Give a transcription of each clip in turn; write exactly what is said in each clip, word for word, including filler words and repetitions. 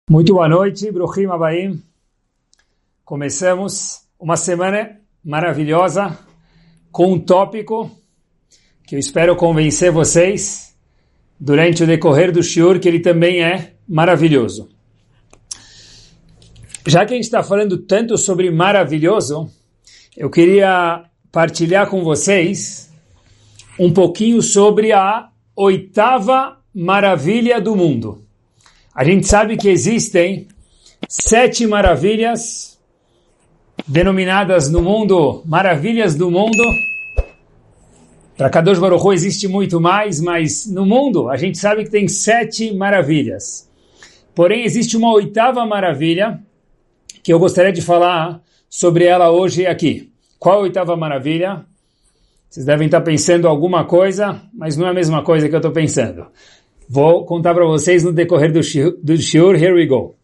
Muito boa noite, Bruhim Abaim. Começamos uma semana maravilhosa com um tópico que eu espero convencer vocês durante o decorrer do shiur que ele também é maravilhoso. Já que a gente está falando tanto sobre maravilhoso, eu queria partilhar com vocês um pouquinho sobre a oitava maravilha do mundo. A gente sabe que existem sete maravilhas denominadas no mundo, maravilhas do mundo. Para Kadosh Baruch Hu existe muito mais, mas no mundo a gente sabe que tem sete maravilhas. Porém, existe uma oitava maravilha que eu gostaria de falar sobre ela hoje aqui. Qual a oitava maravilha? Vocês devem estar pensando alguma coisa, mas não é a mesma coisa que eu estou pensando. Vou contar para vocês no decorrer do shiur, do shiur. Here we go.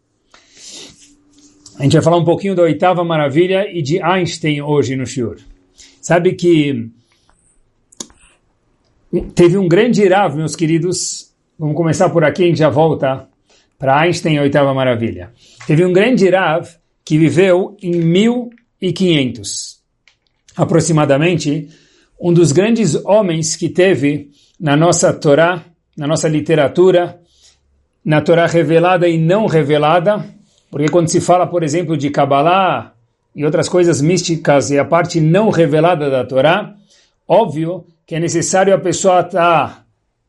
A gente vai falar um pouquinho da oitava maravilha e de Einstein hoje no shiur. Sabe que teve um grande Rav, meus queridos. Vamos começar por aqui, a gente já volta para Einstein, a oitava maravilha. Teve um grande Rav que viveu em mil e quinhentos, aproximadamente, um dos grandes homens que teve na nossa Torá, na nossa literatura, na Torá revelada e não revelada, porque quando se fala, por exemplo, de Kabbalah e outras coisas místicas e a parte não revelada da Torá, óbvio que é necessário a pessoa estar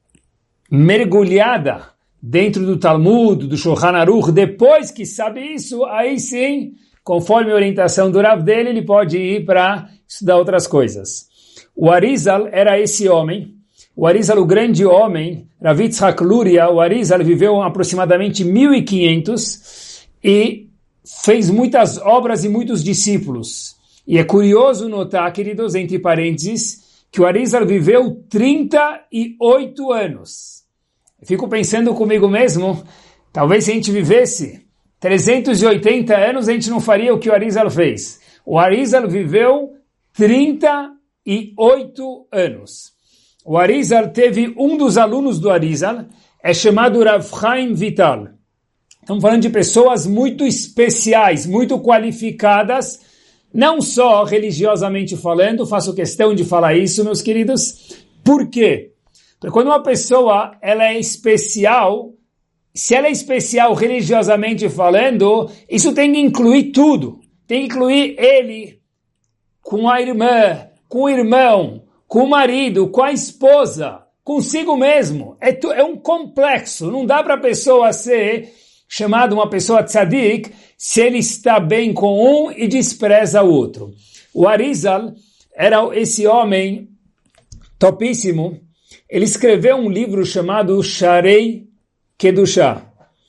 mergulhada dentro do Talmud, do Shulchan Aruch. Depois que sabe isso, aí sim, conforme a orientação do Rav dele, ele pode ir para estudar outras coisas. O Arizal era esse homem. O Arizal, o grande homem, Rav Yitzhak Luria, o Arizal viveu aproximadamente mil e quinhentos e fez muitas obras e muitos discípulos. E é curioso notar, queridos, entre parênteses, que o Arizal viveu trinta e oito anos. Eu fico pensando comigo mesmo, talvez se a gente vivesse trezentos e oitenta anos, a gente não faria o que o Arizal fez. O Arizal viveu trinta e oito anos. O Arizal teve um dos alunos do Arizal, é chamado Rav Chaim Vital. Estamos falando de pessoas muito especiais, muito qualificadas, não só religiosamente falando, faço questão de falar isso, meus queridos. Por quê? Porque quando uma pessoa ela é especial, se ela é especial religiosamente falando, isso tem que incluir tudo. Tem que incluir ele com a irmã, com o irmão, com o marido, com a esposa, consigo mesmo. É, tu, é um complexo. Não dá para a pessoa ser chamada uma pessoa tzadik se ele está bem com um e despreza o outro. O Arizal era esse homem topíssimo. Ele escreveu um livro chamado Sharei Kedushá.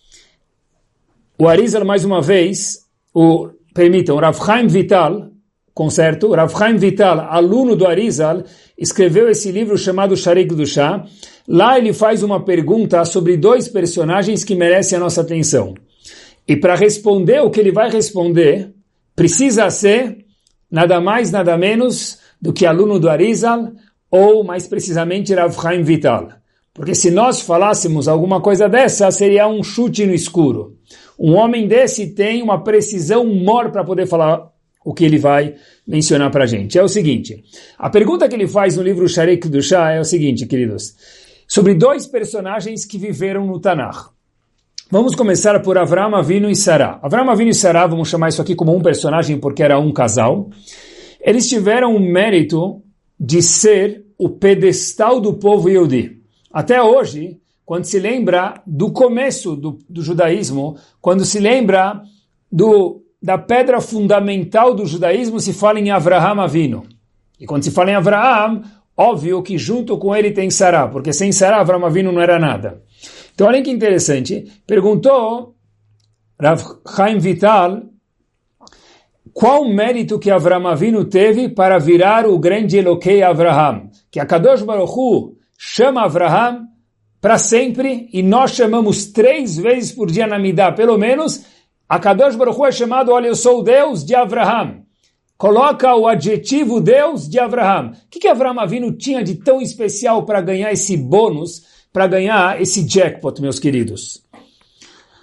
O Arizal, mais uma vez, o, permitam, o Rav Chaim Vital, concerto, o Rav Chaim Vital, aluno do Arizal, escreveu esse livro chamado Sharei Kedushá. Lá ele faz uma pergunta sobre dois personagens que merecem a nossa atenção. E para responder o que ele vai responder, precisa ser nada mais, nada menos do que aluno do Arizal, ou mais precisamente Rav Chaim Vital. Porque se nós falássemos alguma coisa dessa, seria um chute no escuro. Um homem desse tem uma precisão maior para poder falar o que ele vai mencionar para a gente. É o seguinte, a pergunta que ele faz no livro Sharei Kedushá é o seguinte, queridos, sobre dois personagens que viveram no Tanakh. Vamos começar por Avraham Avinu e Sará. Avraham Avinu e Sará, vamos chamar isso aqui como um personagem porque era um casal. Eles tiveram o mérito de ser o pedestal do povo Yehudi. Até hoje, quando se lembra do começo do, do judaísmo, quando se lembra do da pedra fundamental do judaísmo, se fala em Avraham Avinu. E quando se fala em Avraham, óbvio que junto com ele tem Sará, porque sem Sará, Avraham Avinu não era nada. Então, olha que interessante. Perguntou Rav Chaim Vital qual o mérito que Avraham Avinu teve para virar o grande Elokei Avraham. Que a Kadosh Baruch Hu chama Avraham para sempre, e nós chamamos três vezes por dia na Midá, pelo menos. A Kadosh Baruch Hu é chamado, olha, eu sou o Deus de Avraham. Coloca o adjetivo Deus de Avraham. O que, que Avraham Avinu tinha de tão especial para ganhar esse bônus, para ganhar esse jackpot, meus queridos?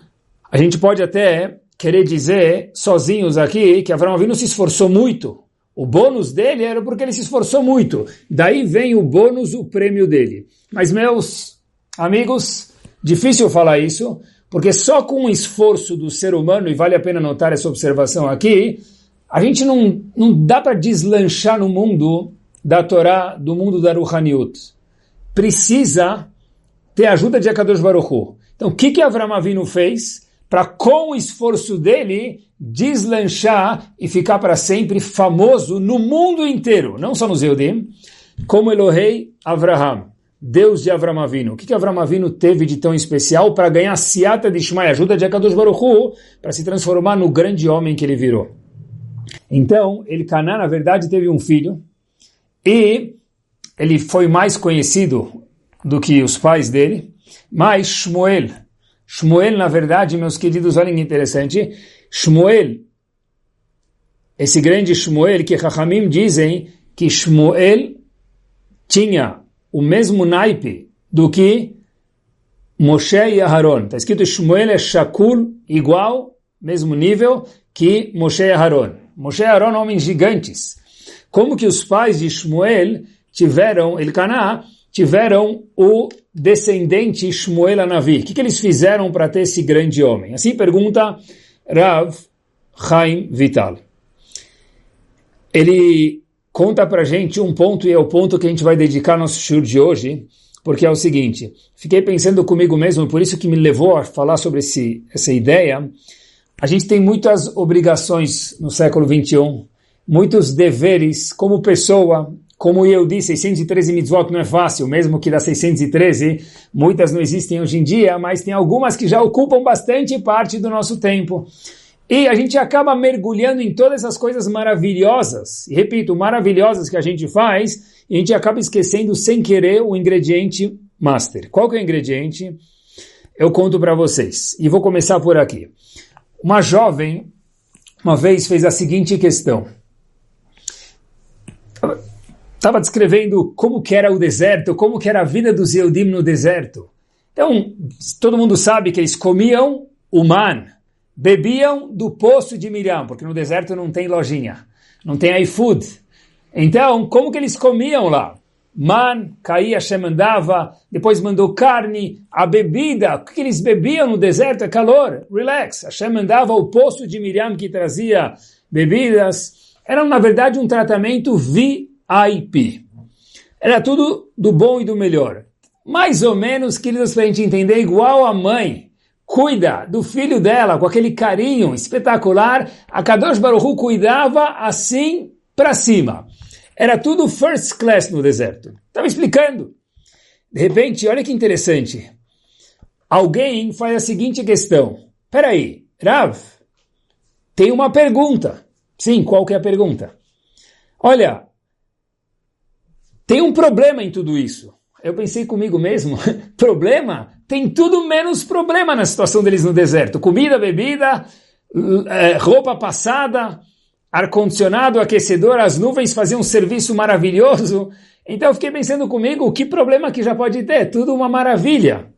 A gente pode até querer dizer, sozinhos aqui, que Avraham Avinu se esforçou muito. O bônus dele era porque ele se esforçou muito. Daí vem o bônus, o prêmio dele. Mas, meus amigos, difícil falar isso, porque só com o esforço do ser humano, e vale a pena notar essa observação aqui, a gente não, não dá para deslanchar no mundo da Torá, do mundo da Ruhaniut. Precisa ter a ajuda de Akadosh Baruch Hu. Então, o que que Avraham Avinu fez para, com o esforço dele, deslanchar e ficar para sempre famoso no mundo inteiro, não só nos Yehudim, como Elohei Avraham, Deus de Avraham Avinu. O que que Avraham Avinu teve de tão especial para ganhar Siata de Ishmael, ajuda de Akadosh Baruch Hu, para se transformar no grande homem que ele virou? Então, Elcaná, na verdade, teve um filho, e ele foi mais conhecido do que os pais dele, mas Shmuel, Shmuel, na verdade, meus queridos, olhem que interessante, Shmuel, esse grande Shmuel, que Chachamim dizem que Shmuel tinha o mesmo naipe do que Moshe e Aharon. Está escrito Shmuel é Shakul, igual, mesmo nível, que Moshe e Aharon. Moshe e Aharon, homens gigantes. Como que os pais de Shmuel tiveram, Elcaná, tiveram o descendente Shmuel Anavi? O que, que eles fizeram para ter esse grande homem? Assim pergunta Rav Chaim Vital. Ele conta para a gente um ponto, e é o ponto que a gente vai dedicar nosso shiur de hoje, porque é o seguinte, fiquei pensando comigo mesmo, por isso que me levou a falar sobre esse, essa ideia. A gente tem muitas obrigações no século vinte e um, muitos deveres como pessoa. Como eu disse, seiscentos e treze mitzvot não é fácil, mesmo que das seiscentos e treze, muitas não existem hoje em dia, mas tem algumas que já ocupam bastante parte do nosso tempo. E a gente acaba mergulhando em todas essas coisas maravilhosas, e repito, maravilhosas que a gente faz, e a gente acaba esquecendo sem querer o ingrediente master. Qual que é o ingrediente? Eu conto para vocês, e vou começar por aqui. Uma jovem, uma vez, fez a seguinte questão. Estava descrevendo como que era o deserto, como que era a vida dos Yehudim no deserto. Então, todo mundo sabe que eles comiam o man, bebiam do poço de Miriam, porque no deserto não tem lojinha, não tem iFood. Então, como que eles comiam lá? Man, caía, Hashem mandava, depois mandou carne, a bebida, o que eles bebiam no deserto é calor, relax. Hashem mandava o poço de Miriam que trazia bebidas. Era, na verdade, um tratamento vi I P. Era tudo do bom e do melhor. Mais ou menos, queridos, para a gente entender, igual a mãe cuida do filho dela com aquele carinho espetacular, a Kadosh Baruch Hu cuidava assim para cima. Era tudo first class no deserto. Estava explicando. De repente, olha que interessante. Alguém faz a seguinte questão. Peraí, Rav, tem uma pergunta. Sim, qual que é a pergunta? Olha, tem um problema em tudo isso. Eu pensei comigo mesmo, problema? Tem tudo menos problema na situação deles no deserto. Comida, bebida, roupa passada, ar-condicionado, aquecedor, as nuvens faziam um serviço maravilhoso. Então eu fiquei pensando comigo, que problema que já pode ter? Tudo uma maravilha.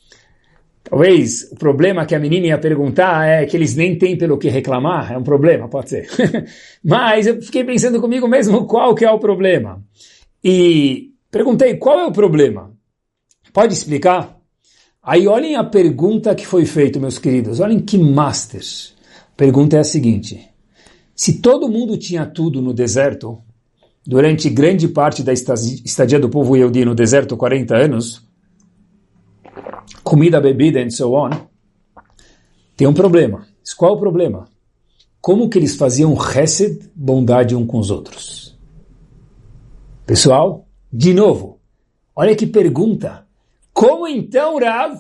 Talvez o problema que a menina ia perguntar é que eles nem têm pelo que reclamar. É um problema, pode ser. Mas eu fiquei pensando comigo mesmo, qual que é o problema? E perguntei, qual é o problema? Pode explicar? Aí olhem a pergunta que foi feita, meus queridos. Olhem que master. A pergunta é a seguinte. Se todo mundo tinha tudo no deserto, durante grande parte da estadia do povo Yehudi no deserto, quarenta anos, comida, bebida and so on, tem um problema. Qual é o problema? Como que eles faziam chesed, bondade um com os outros? Pessoal, de novo, olha que pergunta. Como então, Rav,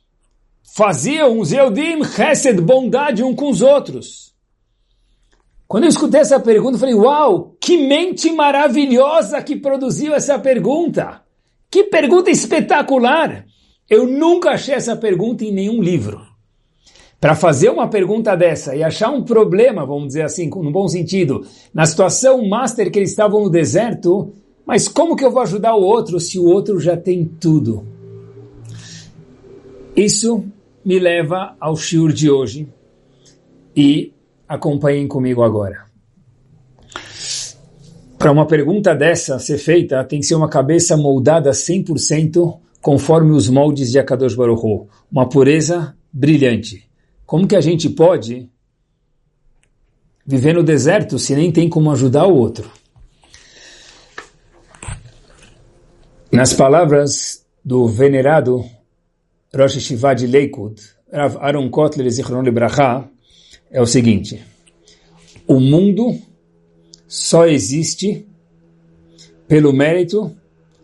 faziam os Yehudim chesed, bondade um com os outros? Quando eu escutei essa pergunta, eu falei, uau, que mente maravilhosa que produziu essa pergunta. Que pergunta espetacular. Eu nunca achei essa pergunta em nenhum livro. Para fazer uma pergunta dessa e achar um problema, vamos dizer assim, no bom sentido, na situação master que eles estavam no deserto, mas como que eu vou ajudar o outro se o outro já tem tudo? Isso me leva ao shiur de hoje e acompanhem comigo agora. Para uma pergunta dessa ser feita, tem que ser uma cabeça moldada cem por cento conforme os moldes de Akadosh Baruch Hu. Uma pureza brilhante. Como que a gente pode viver no deserto se nem tem como ajudar o outro? Nas palavras do venerado Rosh Yeshiva de Lakewood, Rav Aaron Kotler Zichron Libracha, é o seguinte: o mundo só existe pelo mérito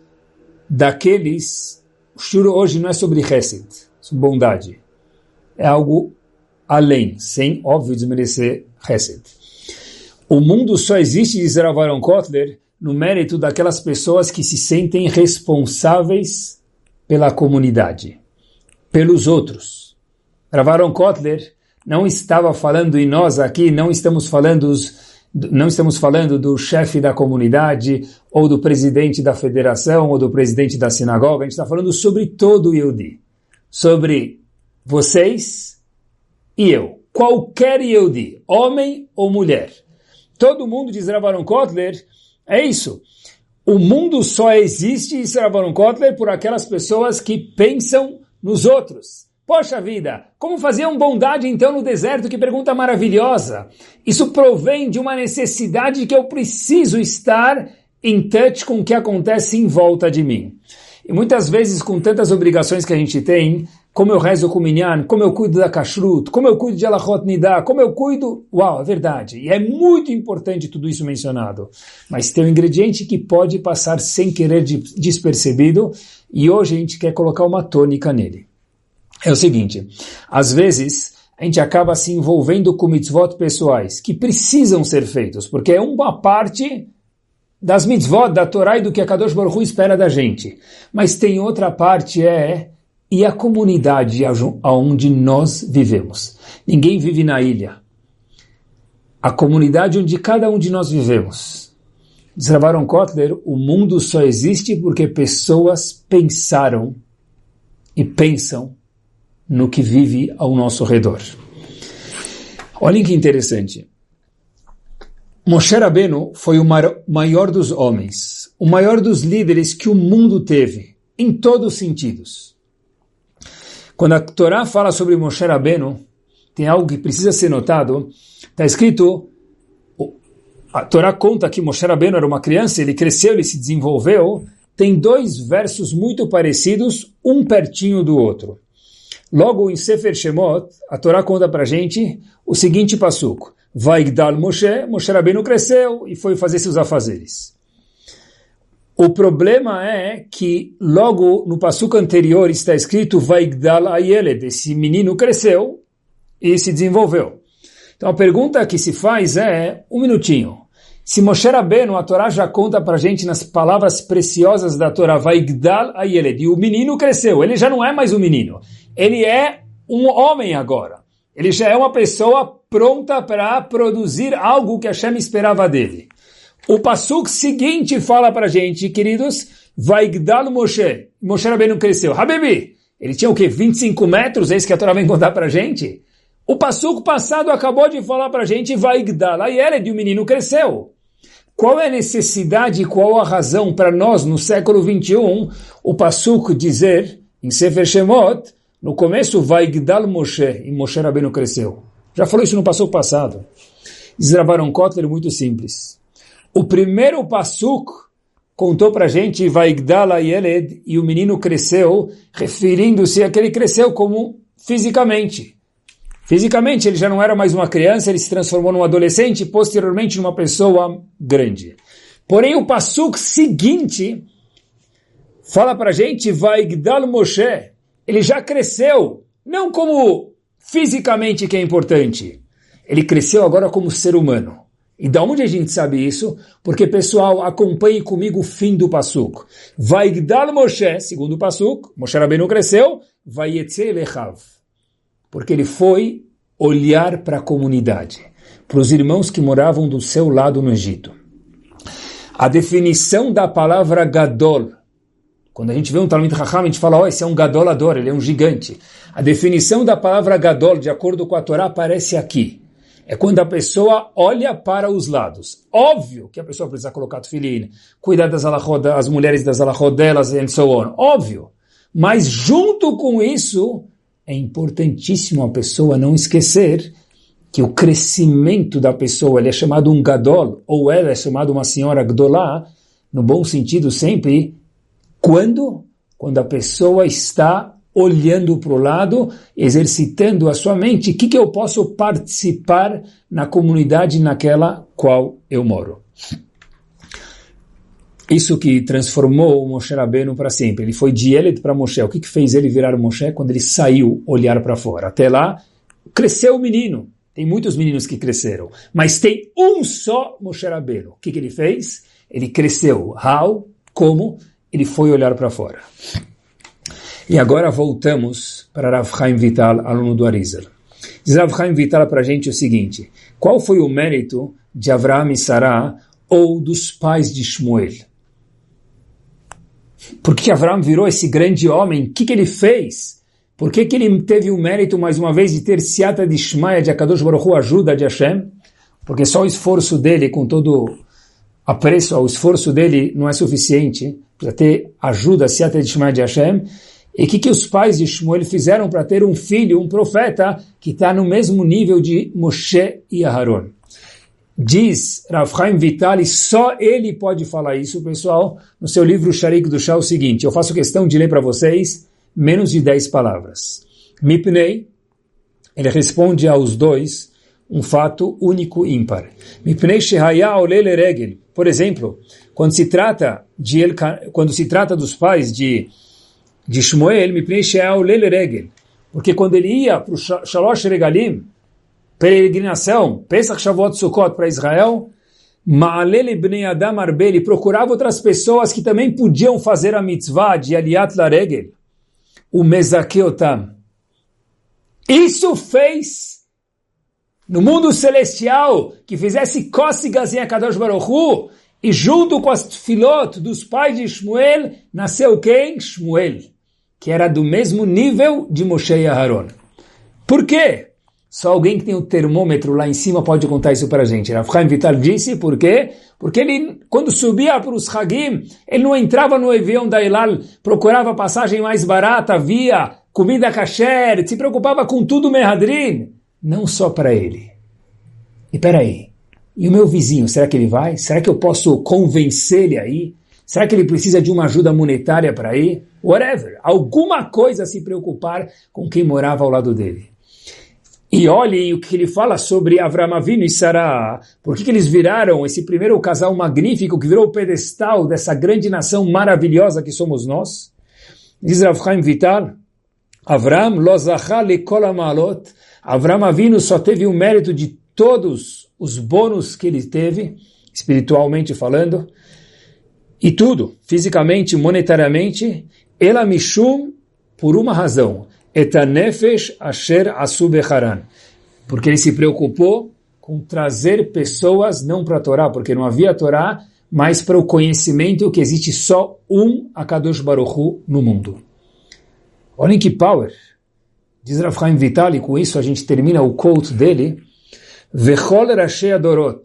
daqueles... O shur hoje não é sobre chesed, sobre bondade. É algo além, sem, óbvio, desmerecer chesed. O mundo só existe, diz Rav Aaron Kotler, no mérito daquelas pessoas que se sentem responsáveis pela comunidade, pelos outros. Rav Aaron Kotler não estava falando, e nós aqui não estamos falando os Não estamos falando do chefe da comunidade, ou do presidente da federação, ou do presidente da sinagoga. A gente está falando sobre todo o Yehudi. Sobre vocês e eu. Qualquer Yehudi, homem ou mulher. Todo mundo, diz Rav Aaron Kotler, é isso. O mundo só existe, diz Rav Aaron Kotler, por aquelas pessoas que pensam nos outros. Poxa vida, como faziam bondade então no deserto? Que pergunta maravilhosa. Isso provém de uma necessidade que eu preciso estar em touch com o que acontece em volta de mim. E muitas vezes, com tantas obrigações que a gente tem, como eu rezo com o minyan, como eu cuido da kashrut, como eu cuido de alachot nidah, como eu cuido... Uau, é verdade. E é muito importante tudo isso mencionado. Mas tem um ingrediente que pode passar sem querer despercebido, e hoje a gente quer colocar uma tônica nele. É o seguinte, às vezes a gente acaba se envolvendo com mitzvot pessoais que precisam ser feitos, porque é uma parte das mitzvot, da Torá e do que a Kadosh Baruch Hu espera da gente. Mas tem outra parte, é, e a comunidade onde nós vivemos. Ninguém vive na ilha. A comunidade onde cada um de nós vivemos. Diz Rav Aaron Kotler, o mundo só existe porque pessoas pensaram e pensam no que vive ao nosso redor. Olhem que interessante. Moshe Rabbeinu foi o maior dos homens, o maior dos líderes que o mundo teve, em todos os sentidos. Quando a Torá fala sobre Moshe Rabbeinu, tem algo que precisa ser notado. Está escrito, a Torá conta que Moshe Rabbeinu era uma criança, ele cresceu, ele se desenvolveu. Tem dois versos muito parecidos, um pertinho do outro. Logo em Sefer Shemot, a Torá conta para a gente o seguinte passuco: Vaigdal Moshe, Moshe Rabbeinu cresceu e foi fazer seus afazeres. O problema é que logo no passuco anterior está escrito Vaigdal Ayeled, esse menino cresceu e se desenvolveu. Então a pergunta que se faz é, um minutinho, se Moshe Rabbeinu, a Torá já conta para a gente nas palavras preciosas da Torá, Vaigdal Ayeled, e o menino cresceu, ele já não é mais um menino. Ele é um homem agora. Ele já é uma pessoa pronta para produzir algo que Hashem esperava dele. O passuco seguinte fala para a gente, queridos, Vaigdal Moshe. Moshe Rabbeinu cresceu. Habibi, ele tinha o quê? vinte e cinco metros? É isso que a Torá vem contar para a gente? O passuco passado acabou de falar para a gente, Vaigdal Ayeled, e o menino cresceu. Qual é a necessidade e qual a razão para nós, no século vinte e um, o passuco dizer, em Sefer Shemot, no começo, Vaigdal Moshe, e Moshe Rabbeinu cresceu. Já falou isso no passuco passado. Diz Rav Aaron Kotler, muito simples. O primeiro passuco contou para a gente, Vaigdal Ayeled, e o menino cresceu, referindo-se a que ele cresceu como fisicamente. Fisicamente, ele já não era mais uma criança, ele se transformou num adolescente, e posteriormente numa pessoa grande. Porém, o passuco seguinte fala para a gente, Vaigdal Moshe, ele já cresceu, não como fisicamente que é importante. Ele cresceu agora como ser humano. E da onde a gente sabe isso? Porque, pessoal, acompanhe comigo o fim do passuco. Vaigdal Moshe, segundo o passuco, Moshe Rabbeinu cresceu, Vayetze lechav. Porque ele foi olhar para a comunidade, para os irmãos que moravam do seu lado no Egito. A definição da palavra Gadol, Quando a gente vê um Talmid Chacham, a gente fala, ó, oh, esse é um gadolador, ele é um gigante. A definição da palavra gadol, de acordo com a Torá, aparece aqui. É quando a pessoa olha para os lados. Óbvio que a pessoa precisa colocar tefilin, cuidar das alachot, das mulheres das alachot delas, and so on. Óbvio. Mas junto com isso, é importantíssimo a pessoa não esquecer que o crescimento da pessoa, ele é chamado um gadol, ou ela é chamada uma senhora gdolá, no bom sentido sempre, quando? Quando a pessoa está olhando para o lado, exercitando a sua mente, o que, que eu posso participar na comunidade naquela qual eu moro. Isso que transformou o Moshe Rabbeinu para sempre. Ele foi de Eled para Moshe. O que, que fez ele virar o Moshe? Quando ele saiu olhar para fora. Até lá, cresceu o menino. Tem muitos meninos que cresceram. Mas tem um só Moshe Rabbeinu. O que, que ele fez? Ele cresceu. How? Como? Ele foi olhar para fora. E agora voltamos para Rav Chaim Vital, aluno do Arizal. Diz Rav Chaim Vital para a gente o seguinte: qual foi o mérito de Avraham e Sará ou dos pais de Shmuel? Por que Avraham virou esse grande homem? O que, que ele fez? Por que, que ele teve o mérito, mais uma vez, de ter Siata de Shmaya, de Akadosh Baruch Hu, ajuda de Hashem? Porque só o esforço dele, com todo apreço ao esforço dele, não é suficiente. Precisa ter ajuda, Siata de Shmaya de Hashem. E o que, que os pais de Shmuel fizeram para ter um filho, um profeta, que está no mesmo nível de Moshe e Aharon? Diz Rav Chaim Vital, e só ele pode falar isso, pessoal, no seu livro Sharik do Shah, o seguinte, eu faço questão de ler para vocês menos de dez palavras. Mipnei, ele responde aos dois um fato único e ímpar. Mipnei shehaya olele regel. Por exemplo, quando se trata de El, quando se trata dos pais de de Shmuel, Mipnei shehaya olele regel. Porque quando ele ia para o Shalosh Regalim, peregrinação, Pesach Shavuot Sukkot para Israel, Ma'alele Bnei Adam Arbe, ele procurava outras pessoas que também podiam fazer a mitzvah de Aliyat Laregel, o Mezakeotam. Isso fez no mundo celestial que fizesse cócegas em Akadosh Baruch Hu, e junto com as filot dos pais de Shmuel, nasceu quem? Shmuel, que era do mesmo nível de Moshe e Aharon. Por quê? Só alguém que tem o termômetro lá em cima pode contar isso para a gente. Rav Chaim Vital disse, por quê? Porque ele, quando subia para os Hagim, ele não entrava no avião da El Al, procurava passagem mais barata, via comida kasher, se preocupava com tudo Mehadrin, não só para ele. E peraí, e o meu vizinho, será que ele vai? Será que eu posso convencer ele aí? Será que ele precisa de uma ajuda monetária para ir? Whatever, alguma coisa a se preocupar com quem morava ao lado dele. E olhem o que ele fala sobre Avraham Avinu e Sará. Por que, que eles viraram esse primeiro casal magnífico que virou o pedestal dessa grande nação maravilhosa que somos nós? Diz Rav Chaim Vital, Avraham lo zachá lekol ha'ma'alot. Avraham Avinu só teve o mérito de todos os bônus que ele teve, espiritualmente falando, e tudo, fisicamente, monetariamente, ela mishum, por uma razão, etanefesh asher asu becharan, porque ele se preocupou com trazer pessoas não para a Torá, porque não havia Torá, mas para o conhecimento que existe só um Akadosh Baruch Hu no mundo. Olhem que power! Diz Rav Chaim Vital, e com isso a gente termina o quote dele, Vechol Rashei Adorot,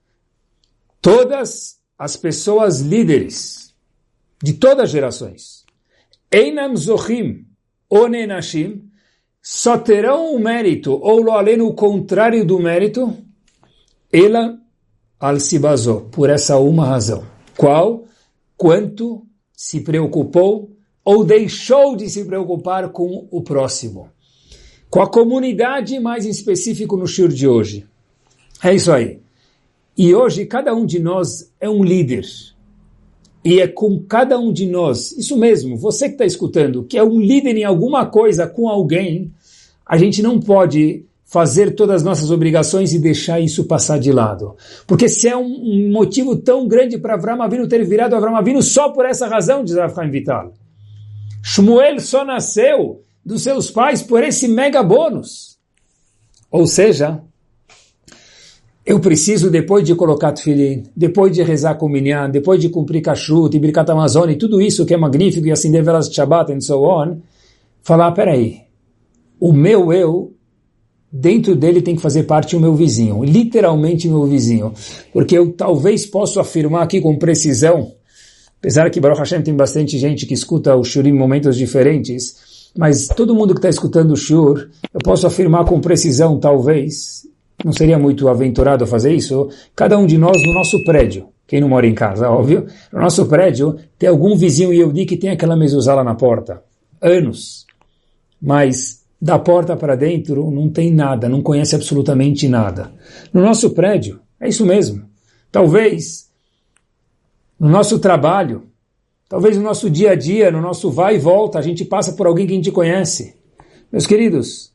todas as pessoas líderes de todas as gerações, Einam Zochim, Onenashim, só terão o mérito, ou lo além o contrário do mérito, ela al-sibazó, por essa uma razão. Qual? Quanto se preocupou ou deixou de se preocupar com o próximo. Com a comunidade, mais em específico no shiur de hoje. É isso aí. E hoje cada um de nós é um líder. E é com cada um de nós, isso mesmo, você que está escutando, que é um líder em alguma coisa com alguém, a gente não pode fazer todas as nossas obrigações e deixar isso passar de lado. Porque se é um, um motivo tão grande para Avraham Avinu ter virado Avraham Avinu só por essa razão, diz Rav Chaim Vital. Shmuel só nasceu dos seus pais por esse mega bônus. Ou seja, eu preciso, depois de colocar tefilin, depois de rezar com minyan, depois de cumprir kashrut e birkat Amazon e tudo isso que é magnífico e acender velas de Shabbat and so on, falar, peraí, o meu eu, dentro dele tem que fazer parte o meu vizinho, literalmente meu vizinho, porque eu talvez possa afirmar aqui com precisão, apesar que Baruch Hashem tem bastante gente que escuta o shur em momentos diferentes, mas todo mundo que está escutando o shur, eu posso afirmar com precisão, talvez, não seria muito aventurado fazer isso, cada um de nós no nosso prédio, quem não mora em casa, óbvio, no nosso prédio tem algum vizinho Yehudi que tem aquela mezuzá lá na porta, anos, mas da porta para dentro não tem nada, não conhece absolutamente nada. No nosso prédio, é isso mesmo, talvez no nosso trabalho, talvez no nosso dia a dia, no nosso vai e volta, a gente passa por alguém que a gente conhece. Meus queridos,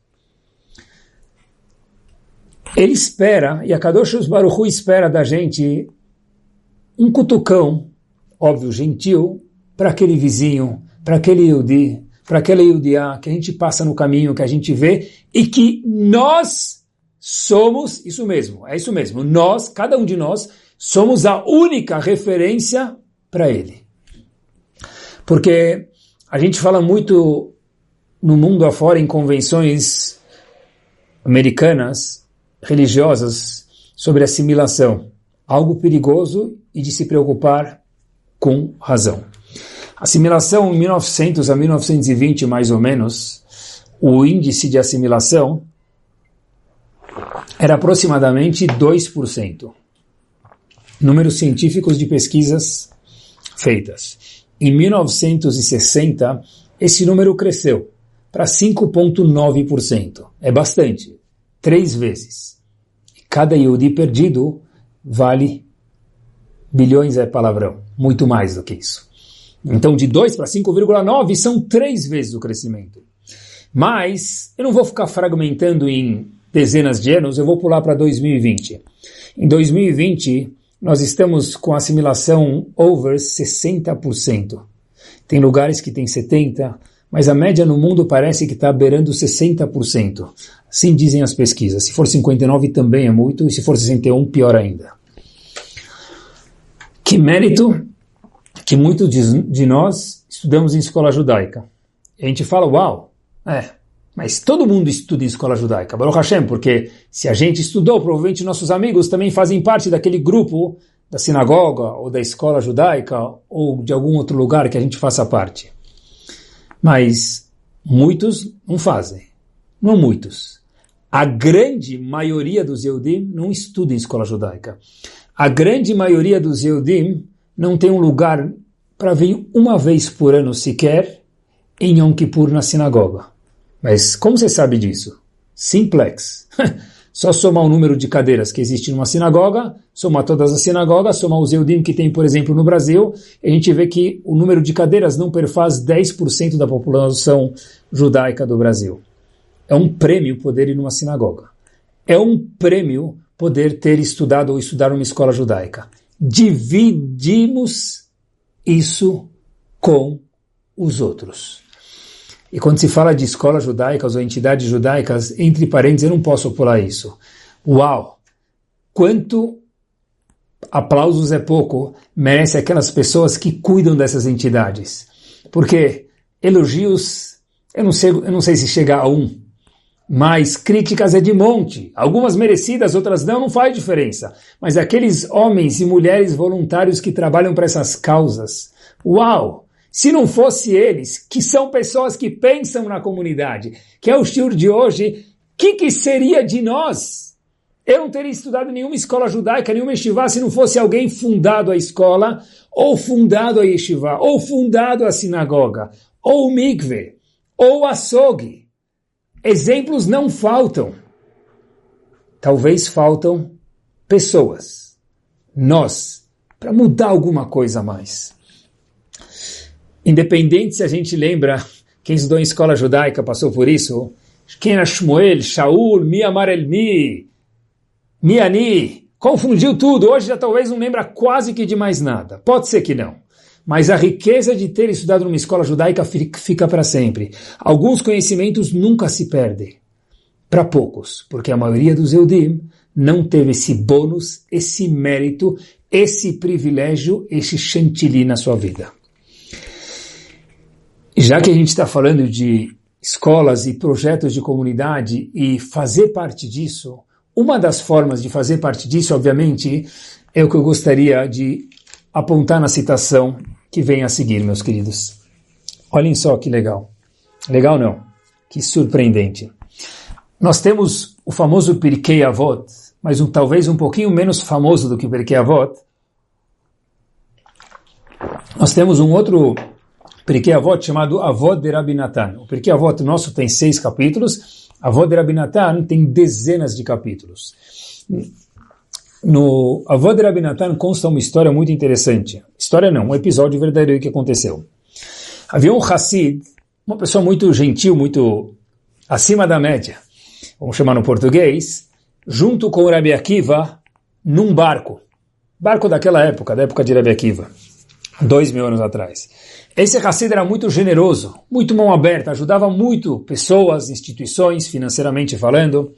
ele espera, e a Kadosh Baruch Hu espera da gente um cutucão, óbvio, gentil, para aquele vizinho, para aquele Yehudi, para aquela Yehudiá, que a gente passa no caminho, que a gente vê, e que nós somos, isso mesmo, é isso mesmo, nós, cada um de nós, somos a única referência para ele. Porque a gente fala muito no mundo afora, em convenções americanas, religiosas, sobre assimilação. Algo perigoso e de se preocupar com razão. Assimilação em mil e novecentos a mil novecentos e vinte, mais ou menos, o índice de assimilação era aproximadamente dois por cento. Números científicos de pesquisas feitas. Em mil novecentos e sessenta, esse número cresceu para cinco vírgula nove por cento. É bastante. Três vezes. Cada Yehudi perdido vale bilhões, é palavrão. Muito mais do que isso. Então, de dois para cinco vírgula nove são três vezes o crescimento. Mas, eu não vou ficar fragmentando em dezenas de anos, eu vou pular para dois mil e vinte. Em dois mil e vinte, nós estamos com assimilação over sessenta por cento. Tem lugares que tem setenta por cento, mas a média no mundo parece que está beirando sessenta por cento. Assim dizem as pesquisas. Se for cinquenta e nove também é muito, e se for sessenta e um, pior ainda. Que mérito que muitos de, de nós estudamos em escola judaica. E a gente fala, uau, é, mas todo mundo estuda em escola judaica, Baruch Hashem, porque se a gente estudou, provavelmente nossos amigos também fazem parte daquele grupo da sinagoga, ou da escola judaica, ou de algum outro lugar que a gente faça parte. Mas muitos não fazem. Não muitos. A grande maioria dos Yehudim não estuda em escola judaica. A grande maioria dos Yehudim não tem um lugar para vir uma vez por ano sequer em Yom Kippur na sinagoga. Mas como você sabe disso? Simplex. Só somar o número de cadeiras que existe numa sinagoga, somar todas as sinagogas, somar os Yehudim que tem, por exemplo, no Brasil, e a gente vê que o número de cadeiras não perfaz dez por cento da população judaica do Brasil. É um prêmio poder ir numa sinagoga. É um prêmio poder ter estudado ou estudar numa escola judaica. Dividimos isso com os outros. E quando se fala de escolas judaicas ou entidades judaicas, entre parênteses, eu não posso pular isso. Uau! Quanto aplausos é pouco, merece aquelas pessoas que cuidam dessas entidades. Porque elogios, eu não sei, eu não sei se chega a um, mas críticas é de monte. Algumas merecidas, outras não, não faz diferença. Mas aqueles homens e mulheres voluntários que trabalham para essas causas, uau! Se não fosse eles, que são pessoas que pensam na comunidade, que é o shiur de hoje, o que, que seria de nós? Eu não teria estudado nenhuma escola judaica, nenhuma yeshiva, se não fosse alguém fundado a escola, ou fundado a yeshiva, ou fundado a sinagoga, ou o mikve, ou o açougue. Exemplos não faltam. Talvez faltam pessoas, nós, para mudar alguma coisa a mais. Independente se a gente lembra, quem estudou em escola judaica passou por isso, quem era Shmuel, Shaul, Mi Amar El Mi, Mi Ani, confundiu tudo, hoje já talvez não lembra quase que de mais nada, pode ser que não, mas a riqueza de ter estudado numa escola judaica fica para sempre. Alguns conhecimentos nunca se perdem, para poucos, porque a maioria dos Yehudim não teve esse bônus, esse mérito, esse privilégio, esse chantilly na sua vida. Já que a gente está falando de escolas e projetos de comunidade e fazer parte disso, uma das formas de fazer parte disso, obviamente, é o que eu gostaria de apontar na citação que vem a seguir, meus queridos. Olhem só que legal. Legal não? Que surpreendente. Nós temos o famoso Pirkei Avot, mas um, talvez um pouquinho menos famoso do que o Pirkei Avot. Nós temos um outro Pirkei Avot chamado Avot de Rabbi Natan. O Pirkei Avot nosso tem seis capítulos, Avot de Rabbi Natan tem dezenas de capítulos. No Avot de Rabbi Natan consta uma história muito interessante. História não, um episódio verdadeiro que aconteceu. Havia um Hassid, uma pessoa muito gentil, muito acima da média, vamos chamar no português, junto com o Rabbi Akiva, num barco. Barco daquela época, da época de Rabbi Akiva, dois mil anos atrás. Esse Hassid era muito generoso, muito mão aberta, ajudava muito pessoas, instituições, financeiramente falando,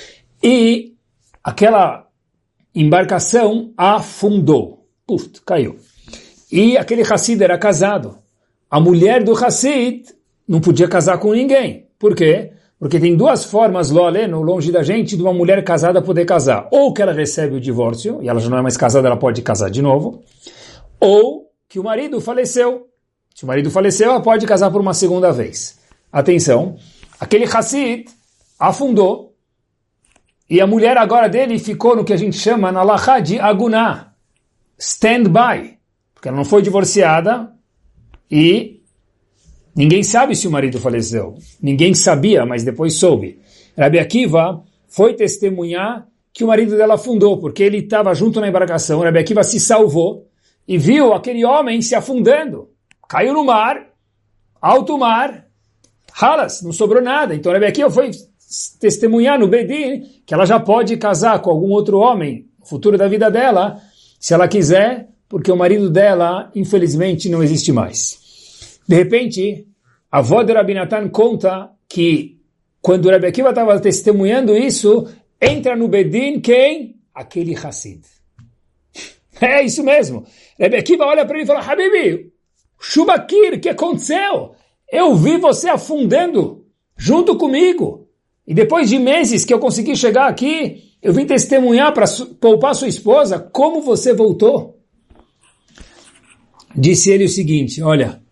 e aquela embarcação afundou, puf, caiu. E aquele Hassid era casado. A mulher do Hassid não podia casar com ninguém. Por quê? Porque tem duas formas, lo aleno, longe da gente, de uma mulher casada poder casar. Ou que ela recebe o divórcio, e ela já não é mais casada, ela pode casar de novo. Ou que o marido faleceu. Se o marido faleceu, ela pode casar por uma segunda vez. Atenção, aquele Hassid afundou, e a mulher agora dele ficou no que a gente chama na Halachá de aguná, stand-by, porque ela não foi divorciada, e ninguém sabe se o marido faleceu. Ninguém sabia, mas depois soube. Rabbi Akiva foi testemunhar que o marido dela afundou, porque ele estava junto na embarcação. Rabbi Akiva se salvou e viu aquele homem se afundando. Caiu no mar, alto mar, halas, não sobrou nada. Então Rabbi Akiva foi testemunhar no Bedin que ela já pode casar com algum outro homem no futuro da vida dela, se ela quiser, porque o marido dela, infelizmente, não existe mais. De repente, a avó de Rabbi Natan conta que quando Rabbi Akiva estava testemunhando isso, entra no Bedin quem? Aquele Hassid. É isso mesmo. Rabbi Akiva olha para ele e fala, Habibi, Shubakir, o que aconteceu? Eu vi você afundando junto comigo. E depois de meses que eu consegui chegar aqui, eu vim testemunhar para poupar sua esposa, como você voltou? Disse ele o seguinte, olha,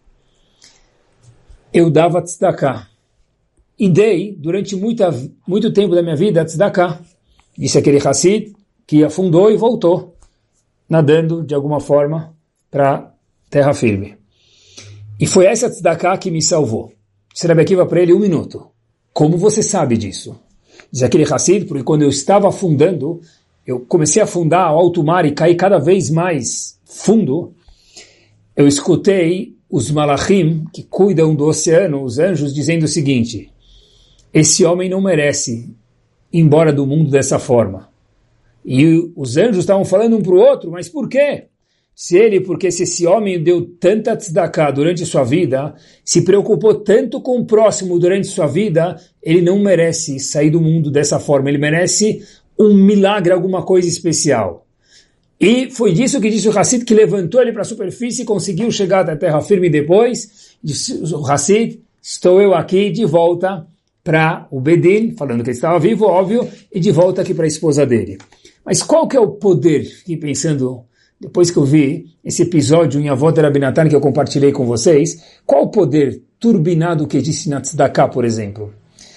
eu dava tzedakah. E dei, durante muita, muito tempo da minha vida, tzedakah. Disse aquele Hassid que afundou e voltou, nadando de alguma forma para terra firme. E foi essa tzedakah que me salvou. Disse Rabbi Akiva para ele, um minuto. Como você sabe disso? Diz aquele Hassid, porque quando eu estava afundando, eu comecei a afundar ao alto mar e caí cada vez mais fundo, eu escutei os malachim, que cuidam do oceano, os anjos, dizendo o seguinte, esse homem não merece ir embora do mundo dessa forma. E os anjos estavam falando um para o outro, mas por quê? Se ele, porque se esse homem deu tanta tzedakah durante sua vida, se preocupou tanto com o próximo durante sua vida, ele não merece sair do mundo dessa forma, ele merece um milagre, alguma coisa especial. E foi disso que disse o Hassid, que levantou ele para a superfície e conseguiu chegar até a terra firme depois. Disse o Hassid, estou eu aqui de volta para o Bedin, falando que ele estava vivo, óbvio, e de volta aqui para a esposa dele. Mas qual que é o poder? Fiquei pensando, depois que eu vi esse episódio em Avot de Rabbi Natan que eu compartilhei com vocês, qual o poder turbinado que disse na Tzedakah, por exemplo?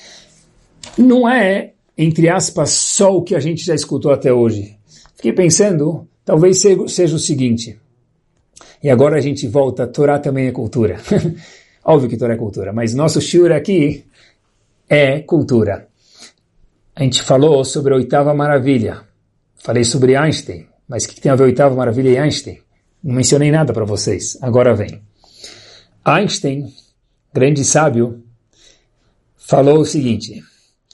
Não é, entre aspas, só o que a gente já escutou até hoje. Fiquei pensando, talvez seja o seguinte, e agora a gente volta, Torá também é cultura. Óbvio que Torá é cultura, mas nosso shiur aqui é cultura. A gente falou sobre a oitava maravilha, falei sobre Einstein, mas o que tem a ver a oitava maravilha e Einstein? Não mencionei nada para vocês, agora vem. Einstein, grande sábio, falou o seguinte,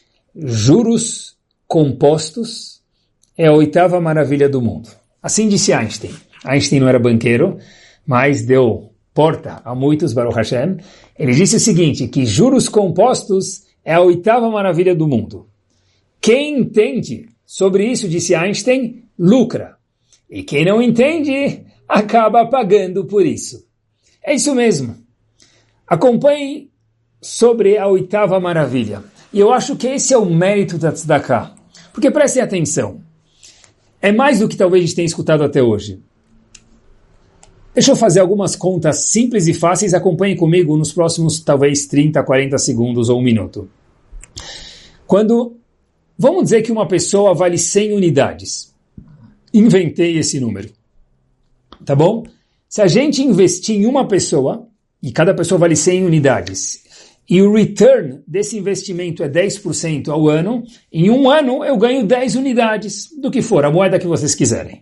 juros compostos é a oitava maravilha do mundo. Assim disse Einstein. Einstein não era banqueiro, mas deu porta a muitos, Baruch Hashem. Ele disse o seguinte, que juros compostos é a oitava maravilha do mundo. Quem entende sobre isso, disse Einstein, lucra. E quem não entende, acaba pagando por isso. É isso mesmo. Acompanhe sobre a oitava maravilha. E eu acho que esse é o mérito da tzedakah. Porque prestem atenção. É mais do que talvez a gente tenha escutado até hoje. Deixa eu fazer algumas contas simples e fáceis. Acompanhe comigo nos próximos, talvez, trinta, quarenta segundos ou um minuto. Quando, vamos dizer que uma pessoa vale cem unidades. Inventei esse número. Tá bom? Se a gente investir em uma pessoa, e cada pessoa vale cem unidades, e o return desse investimento é dez por cento ao ano, em um ano eu ganho dez unidades, do que for, a moeda que vocês quiserem.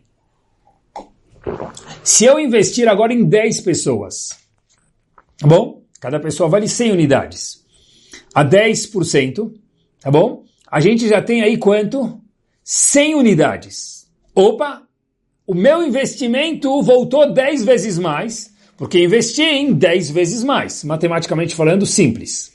Se eu investir agora em dez pessoas, tá bom? Cada pessoa vale cem unidades. A dez por cento, tá bom? A gente já tem aí quanto? cem unidades. Opa! O meu investimento voltou dez vezes mais, porque investi em dez vezes mais. Matematicamente falando, simples.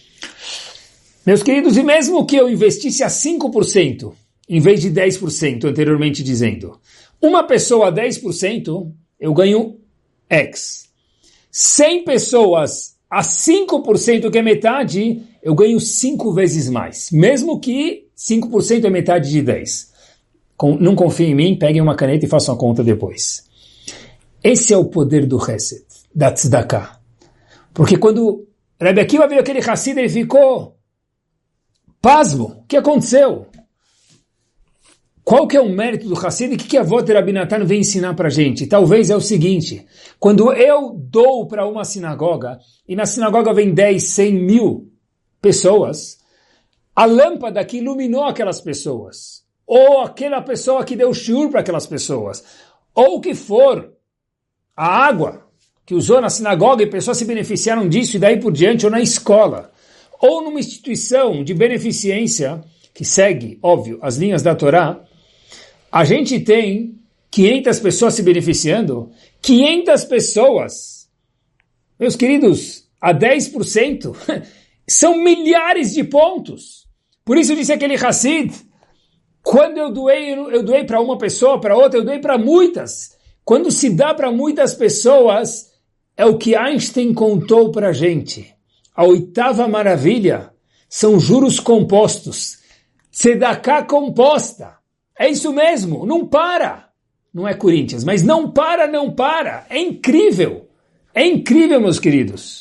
Meus queridos, e mesmo que eu investisse a cinco por cento, em vez de dez por cento, anteriormente dizendo, uma pessoa a dez por cento, eu ganho X. cem pessoas a cinco por cento, que é metade, eu ganho cinco vezes mais. Mesmo que cinco por cento é metade de dez. Não confiem em mim, peguem uma caneta e façam a conta depois. Esse é o poder do Hesed, da Tzedakah. Porque quando Rebbe Akiva viu aquele Hassid, ele ficou pasmo. O que aconteceu? Qual que é o mérito do Hassid? O que, que a avó de Rabi Natan vem ensinar para a gente? Talvez é o seguinte, quando eu dou para uma sinagoga, e na sinagoga vem dez, cem mil pessoas, a lâmpada que iluminou aquelas pessoas, ou aquela pessoa que deu shiur para aquelas pessoas, ou o que for, a água que usou na sinagoga e pessoas se beneficiaram disso e daí por diante, ou na escola, ou numa instituição de beneficência, que segue, óbvio, as linhas da Torá, a gente tem quinhentas pessoas se beneficiando, quinhentas pessoas, meus queridos, a dez por cento, são milhares de pontos. Por isso disse aquele Hassid, quando eu doei, eu doei para uma pessoa, para outra, eu doei para muitas. Quando se dá para muitas pessoas, é o que Einstein contou para a gente. A oitava maravilha são juros compostos. Tzedakah composta. É isso mesmo, não para. Não é Corinthians, mas não para, não para. É incrível. É incrível, meus queridos.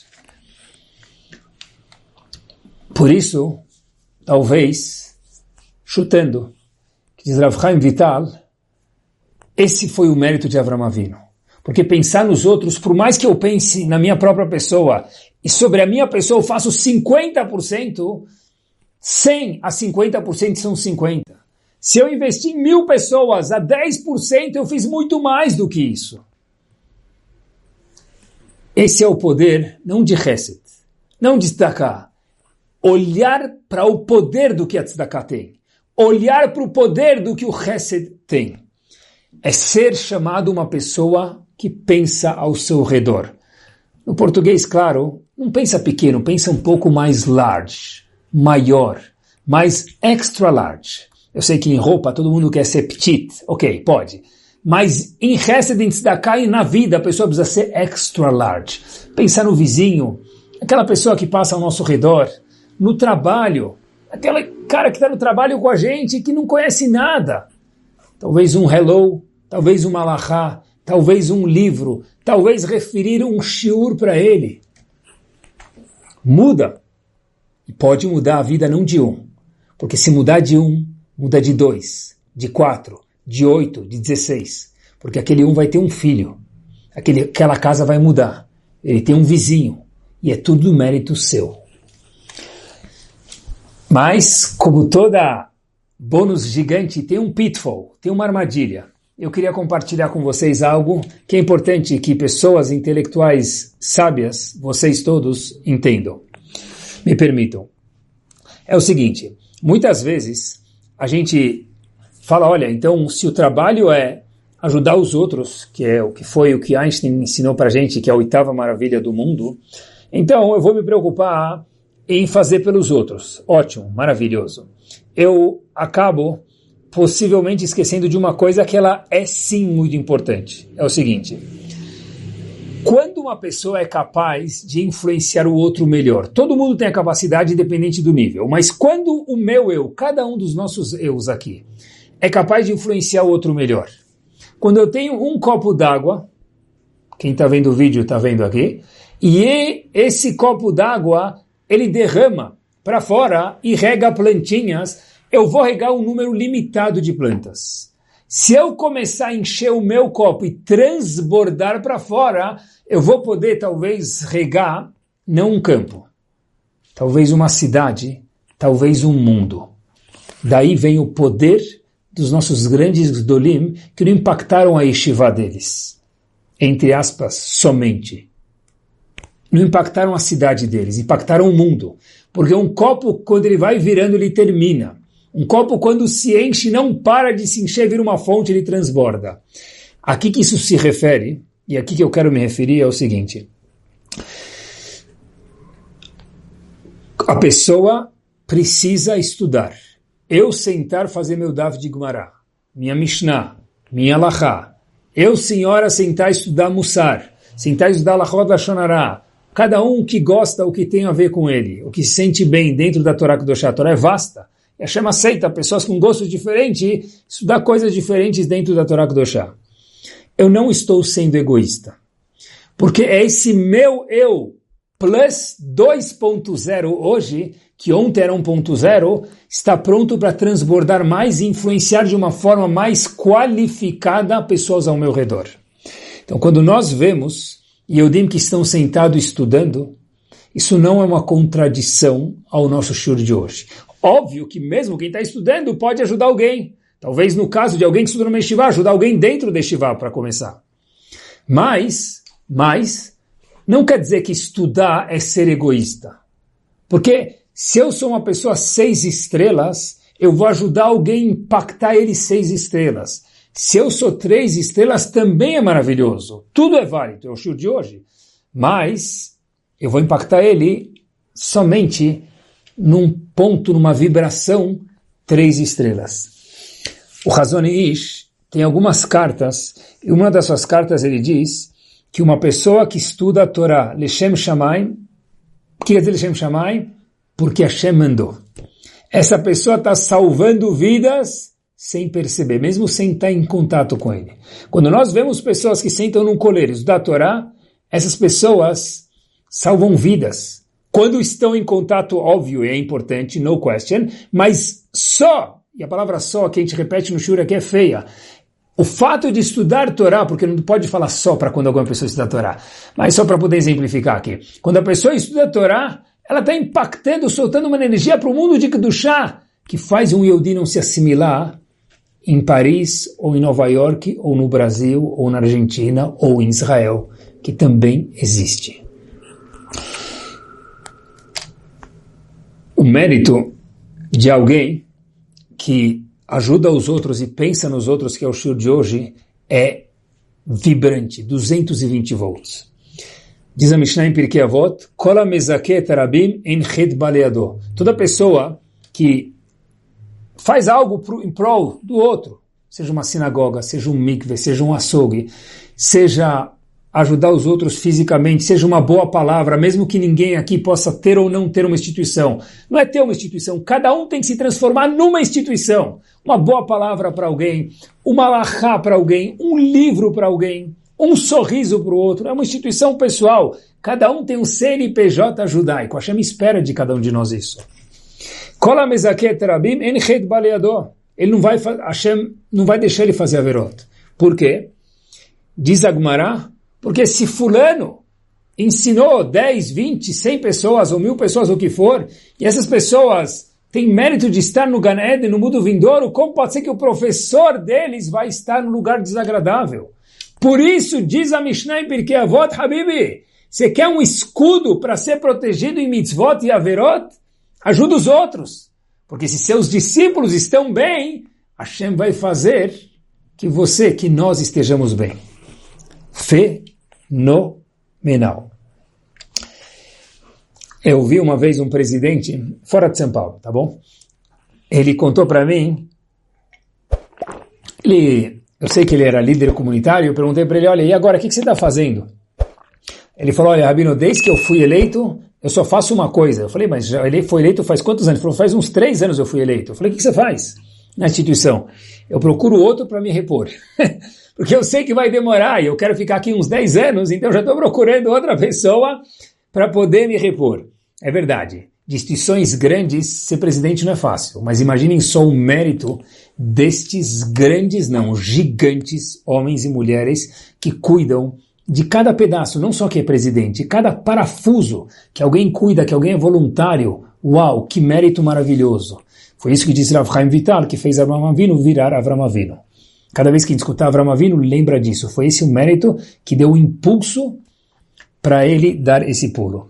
Por isso, talvez, chutando, diz Rav Chaim Vital, esse foi o mérito de Avram Avinu. Porque pensar nos outros, por mais que eu pense na minha própria pessoa, e sobre a minha pessoa eu faço cinquenta por cento, cem a cinquenta por cento são cinquenta. Se eu investir em mil pessoas a dez por cento, eu fiz muito mais do que isso. Esse é o poder, não de Hesed, não de Tzedakah. Olhar para o poder do que a Tzedakah tem. Olhar para o poder do que o Hesed tem. É ser chamado uma pessoa que pensa ao seu redor. No português, claro, não pensa pequeno, pensa um pouco mais large, maior, mais extra large. Eu sei que em roupa todo mundo quer ser petit, ok, pode. Mas em Hesed, em Tzedakah e na vida, a pessoa precisa ser extra large. Pensar no vizinho, aquela pessoa que passa ao nosso redor, no trabalho, aquele cara que está no trabalho com a gente, que não conhece nada. Talvez um hello, talvez um malachá, talvez um livro, talvez referir um shiur para ele. Muda. E pode mudar a vida não de um. Porque se mudar de um, muda de dois, de quatro, de oito, de dezesseis. Porque aquele um vai ter um filho. Aquele, aquela casa vai mudar. Ele tem um vizinho. E é tudo mérito seu. Mas, como toda bônus gigante, tem um pitfall, tem uma armadilha. Eu queria compartilhar com vocês algo que é importante que pessoas intelectuais sábias, vocês todos, entendam. Me permitam. É o seguinte, muitas vezes a gente fala, olha, então se o trabalho é ajudar os outros, que é o que foi o que Einstein ensinou para a gente, que é a oitava maravilha do mundo, então eu vou me preocupar em fazer pelos outros. Ótimo, maravilhoso. Eu acabo possivelmente esquecendo de uma coisa que ela é sim muito importante. É o seguinte: quando uma pessoa é capaz de influenciar o outro melhor, todo mundo tem a capacidade independente do nível, mas quando o meu eu, cada um dos nossos eus aqui, é capaz de influenciar o outro melhor. Quando eu tenho um copo d'água, quem está vendo o vídeo está vendo aqui, e esse copo d'água, ele derrama para fora e rega plantinhas, eu vou regar um número limitado de plantas. Se eu começar a encher o meu copo e transbordar para fora, eu vou poder talvez regar, não um campo, talvez uma cidade, talvez um mundo. Daí vem o poder dos nossos grandes Gdolim, que não impactaram a yeshiva deles, entre aspas, somente. Não impactaram a cidade deles, impactaram o mundo. Porque um copo, quando ele vai virando, ele termina. Um copo, quando se enche, não para de se encher, vira uma fonte, ele transborda. Aqui que isso se refere, e aqui que eu quero me referir, é o seguinte: a pessoa precisa estudar. Eu sentar fazer meu Daf de Gemara, minha Mishnah, minha Alachá. Eu, senhora, sentar estudar Mussar, sentar estudar Lachot Lashon Hara. Cada um que gosta o que tem a ver com ele, o que se sente bem dentro da Torá Kedoshá. A Torá é vasta. E a Hashem aceita pessoas com gostos diferentes, estudar coisas diferentes dentro da Torá Kedoshá. Eu não estou sendo egoísta. Porque é esse meu eu plus dois ponto zero hoje, que ontem era um ponto zero, está pronto para transbordar mais e influenciar de uma forma mais qualificada pessoas ao meu redor. Então, quando nós vemos Yehudim que estão sentados estudando, isso não é uma contradição ao nosso shiur de hoje. Óbvio que mesmo quem está estudando pode ajudar alguém. Talvez no caso de alguém que estuda no yeshiva, ajudar alguém dentro do yeshiva para começar. Mas, mas, não quer dizer que estudar é ser egoísta. Porque se eu sou uma pessoa seis estrelas, eu vou ajudar alguém a impactar ele seis estrelas. Se eu sou três estrelas, também é maravilhoso. Tudo é válido, é o shiur de hoje. Mas eu vou impactar ele somente num ponto, numa vibração, três estrelas. O Hazon Ish tem algumas cartas, e uma das suas cartas ele diz que uma pessoa que estuda a Torá, Leshem Shamayim, o que quer dizer Leshem Shamayim? Porque Hashem mandou. Essa pessoa está salvando vidas sem perceber, mesmo sem estar em contato com ele. Quando nós vemos pessoas que sentam num coleiro da Torá, essas pessoas salvam vidas. Quando estão em contato, óbvio, é importante, no question, mas só, e a palavra só que a gente repete no shur aqui é feia, o fato de estudar Torá, porque não pode falar só para quando alguma pessoa estuda Torá, mas só para poder exemplificar aqui. Quando a pessoa estuda Torá, ela está impactando, soltando uma energia para o mundo de Kedushá, que faz um Yehudi não se assimilar em Paris, ou em Nova York, ou no Brasil, ou na Argentina, ou em Israel, que também existe. O mérito de alguém que ajuda os outros e pensa nos outros, que é o shiur de hoje, é vibrante, duzentos e vinte volts. Diz a Mishnah em Pirkei Avot, Kol hamezaket rabim en chet baleado. Toda pessoa que faz algo pro, em prol do outro, seja uma sinagoga, seja um mikve, seja um açougue, seja ajudar os outros fisicamente, seja uma boa palavra, mesmo que ninguém aqui possa ter ou não ter uma instituição. Não é ter uma instituição, cada um tem que se transformar numa instituição. Uma boa palavra para alguém, uma alahá para alguém, um livro para alguém, um sorriso para o outro. É uma instituição pessoal. Cada um tem um C N P J judaico. Hashem espera de cada um de nós isso. Kol hamezaket rabim en chet baleado. Ele não vai, Hashem não vai deixar ele fazer averot. Por quê? Diz a Gemara, porque se fulano ensinou dez, vinte, cem pessoas, ou mil pessoas, ou o que for, e essas pessoas têm mérito de estar no Gan Eden, no mundo vindouro, como pode ser que o professor deles vai estar no lugar desagradável? Por isso, diz a Mishnah em Pirkei Avot, Habibi, você quer um escudo para ser protegido em mitzvot e averot? Ajuda os outros. Porque se seus discípulos estão bem, Hashem vai fazer que você, que nós estejamos bem. Fenomenal. Eu vi uma vez um presidente, fora de São Paulo, tá bom? Ele contou para mim Ele, eu sei que ele era líder comunitário, eu perguntei para ele, olha, e agora, o que, que você está fazendo? Ele falou, olha, Rabino, desde que eu fui eleito, eu só faço uma coisa. Eu falei, mas já ele foi eleito faz quantos anos? Ele falou, faz uns três anos eu fui eleito. Eu falei, o que, que você faz na instituição? Eu procuro outro para me repor. Porque eu sei que vai demorar e eu quero ficar aqui uns dez anos, então eu já estou procurando outra pessoa para poder me repor. É verdade. De instituições grandes, ser presidente não é fácil. Mas imaginem só o mérito destes grandes, não, gigantes homens e mulheres que cuidam de cada pedaço, não só que é presidente, cada parafuso que alguém cuida, que alguém é voluntário. Uau, que mérito maravilhoso. Foi isso que disse Rav Chaim Vital, que fez Avraham Avinu virar Avraham Avinu. Cada vez que a gente escutar Avraham Avinu, lembra disso. Foi esse o mérito que deu o impulso para ele dar esse pulo.